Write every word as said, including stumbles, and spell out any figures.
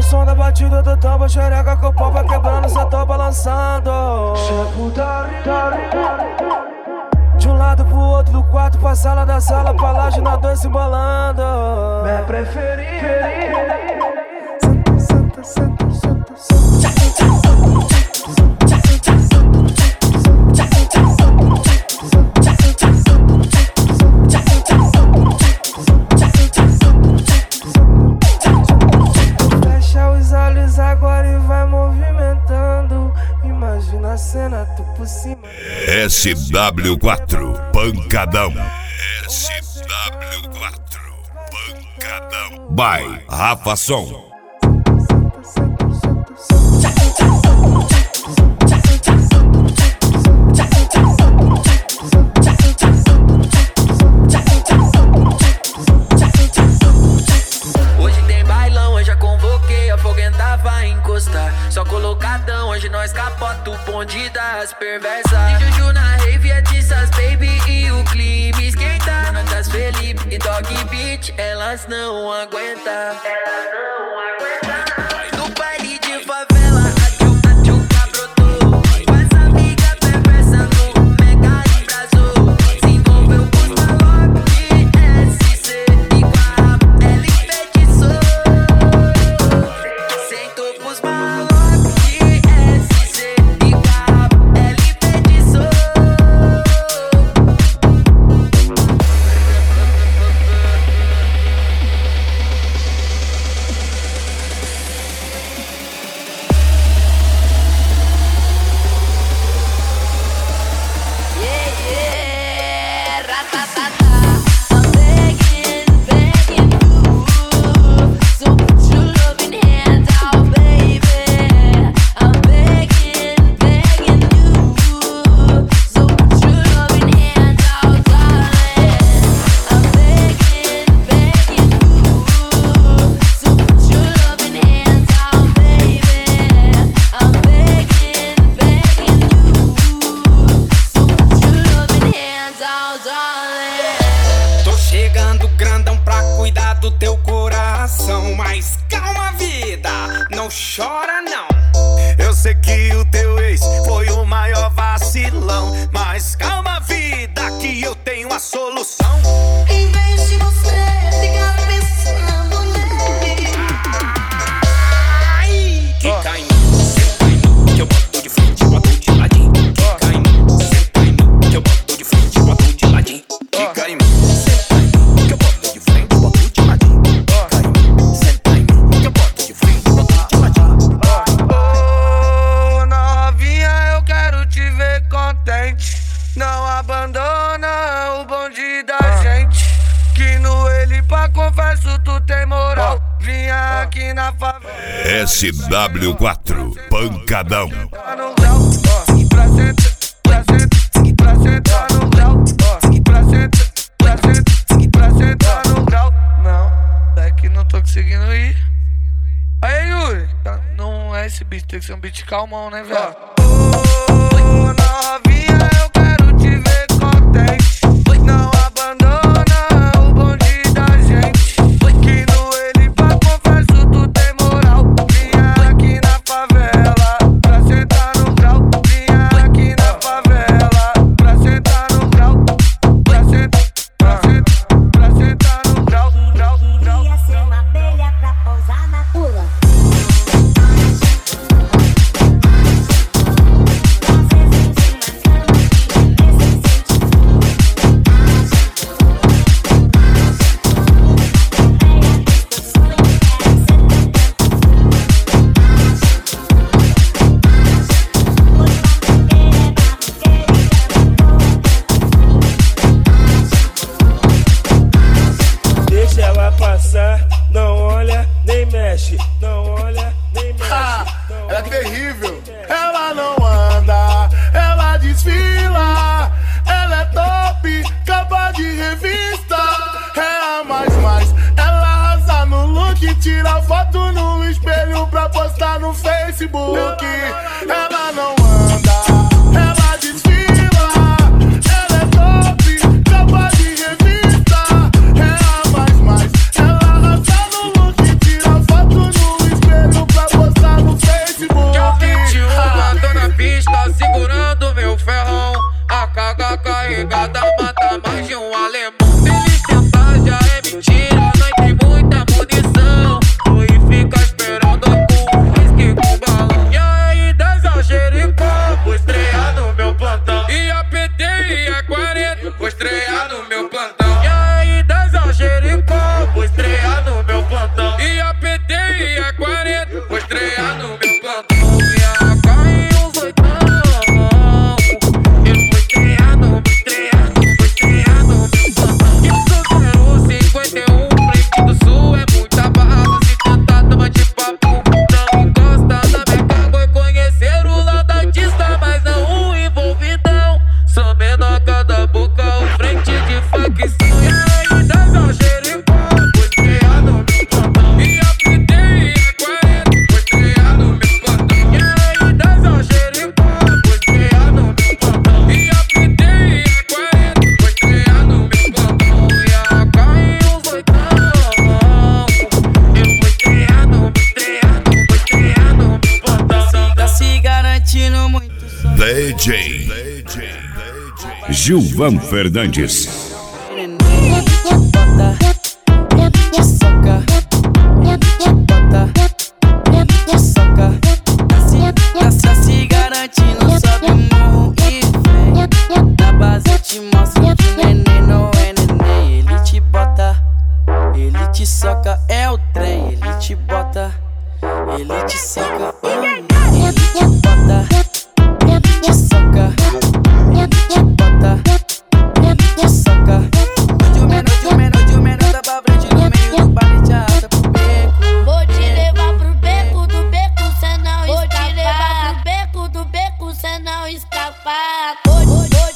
som da batida do tambo, xereca com o pau vai quebrando, só tô balançando. De um lado pro outro do quarto, pra sala da sala, pra laje na dois se embolando. Minha preferida. Senta, senta, senta, senta, senta. Fecha os olhos agora e vai movimentando. Imagina a cena, tu por cima. S W quatro Pancadão. S W quatro Pancadão. By Rafa Som. Hoje tem bailão, hoje já convoquei, a foguenta vai encostar. Só colocadão, hoje nós capota o bonde das perversas. E Juju na rave, é Tissas Baby e o clima esquenta. Natas Felipe e Dog Beat, elas não aguentam. Elas não aguentam. No baile de favela, a tchuca tchuca brotou. Com essa amiga perversa no mega embrasou. Se envolveu com os malocos de S C e com a rapa ela enfeitiçou. Sentou pros malocos de S C e com a rapa ela enfeitiçou. Tô chegando grandão pra cuidar do teu coração. Mas calma, vida, não chora não. Eu sei que o teu ex foi o maior vacilão, mas calma, vida, que eu tenho a solução. Em vez de você ficar pensando nele, Ai, que cai em mim, senta em mim, que eu boto de frente, boto de ladinho. Que cai em mim, senta em mim, que eu boto de frente, boto de ladinho. Que cai em mim, senta em mim, que eu boto de frente, boto de ladinho. Que cai em mim, senta em mim, que eu boto de frente, boto de ladinho. Ô novinha, eu quero te ver contente. Não abandona o bonde da gente. Que no ele pra confesso tu tem moral. Vinha aqui na favela. S W quatro Pancadão. Tá no grau, ó, pra sentar, pra sentar, pra sentar no grau, ó, pra sentar, pra sentar, pra sentar no grau. Não, é que não tô conseguindo ir. Aí, Yuri, tá, não é esse beat, tem que ser um beat calmão, né, velho? Ô, novinha, eu quero te ver contente. Não abandona o bonde da gente. Que no ele pra confesso tu tem moral. Vinha aqui na favela pra sentar no grau. Vinha aqui na favela pra sentar no grau. Pra sentar, pra sentar, pra sentar no grau, grau, grau. ia ser uma abelha pra pousar na pula. Deixa ela passar, não olha nem mexe, não olha nem mexe. não Ela é olha, terrível. Ela não anda, ela desfila. Ela é top, capa de revista. É a mais mais, ela arrasa no look. Tira foto no espelho pra postar no Facebook. Ela não anda, ela desfila. Ela é top, capa de revista. É a mais mais, ela arrasa no look. Tira foto no espelho J. Gilvan Fernandes. Soca é o trem, ele te bota, ele te soca, ele te bota, ele te soca, ele te bota, ele te soca. Hoje o menor, hoje o menor, hoje o menor tá pra frente no meio do baile de arrasta pro beco. Vou te levar pro beco do beco, cê não escapa. Vou te levar pro beco do beco, cê não escapa.